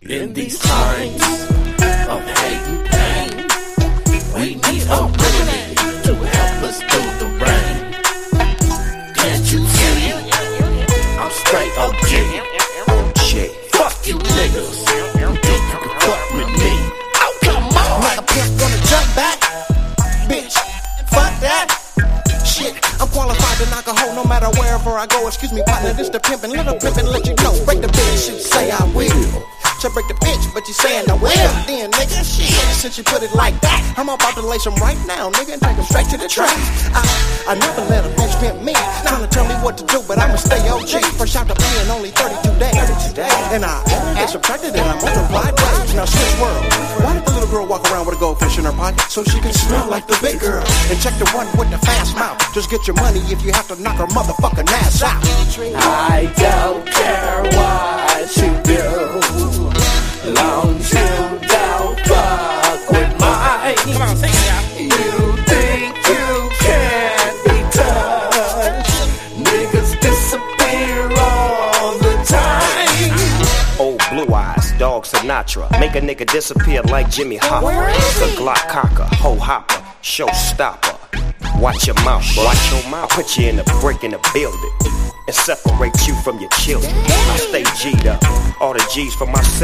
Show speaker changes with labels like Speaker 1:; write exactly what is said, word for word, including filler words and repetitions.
Speaker 1: In these times of hate and pain, we need a remedy to help us through the rain. Can't you see? I'm straight up G. Shit, fuck you niggas. You think you can fuck with me? Oh, come on.
Speaker 2: Like a pimp gonna jump back, bitch. Fuck that. Shit, I'm qualified to knock a hoe no matter wherever I go. Excuse me, partner, this the pimpin', little pimpin', let you know. Break the bitch, you say I will. To break the bitch, but you saying I will. Then, nigga, shit, since you put it like that, I'm about to lace them right now, nigga, and take them straight to the track. I, I never let a bitch pimp me, trying to tell me what to do, but I'ma stay O G. Fresh out the pen, only thirty-two days. And I get subtracted and I'm on the right way. Now, switch world. Why did the little girl walk around with a goldfish in her pocket? So she can smell like the big girl. And check the one with the fast mouth. Just get your money if you have to knock her motherfucking ass out.
Speaker 1: I don't care what you do, long as you don't fuck with mine. Come on, sing it out. You think you can't be touched? Niggas disappear all the time.
Speaker 3: Old Blue Eyes, Dog Sinatra, make a nigga disappear like Jimmy Hoffa. The Glock Cocker, Ho Hopper, Showstopper. Watch your mouth, bro. Watch your mouth. I put you in a break in the building and separate you from your children. I stay G'd up, all the G's for myself.